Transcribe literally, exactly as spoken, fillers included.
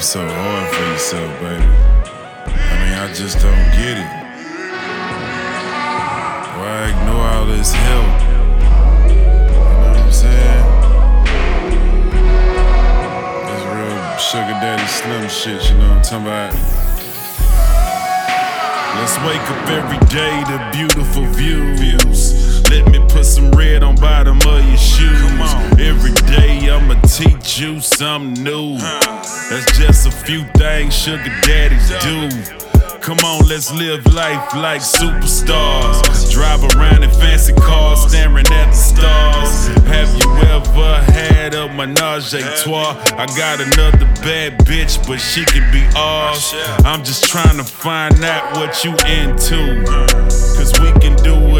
so hard for yourself, baby. I mean, I just don't get it. Why ignore all this help? You know what I'm saying? This real sugar daddy slim shit, you know what I'm talking about? Let's wake up every day to beautiful views. Let me put some red on bottom of your shoes. Every day I'ma teach you something new. That's just a few things sugar daddies do. Come on, let's live life like superstars. Drive around in fancy cars, staring at the stars. Have you ever had a menage a trois? I got another bad bitch, but she can be ours. I'm just trying to find out what you into, cause we can do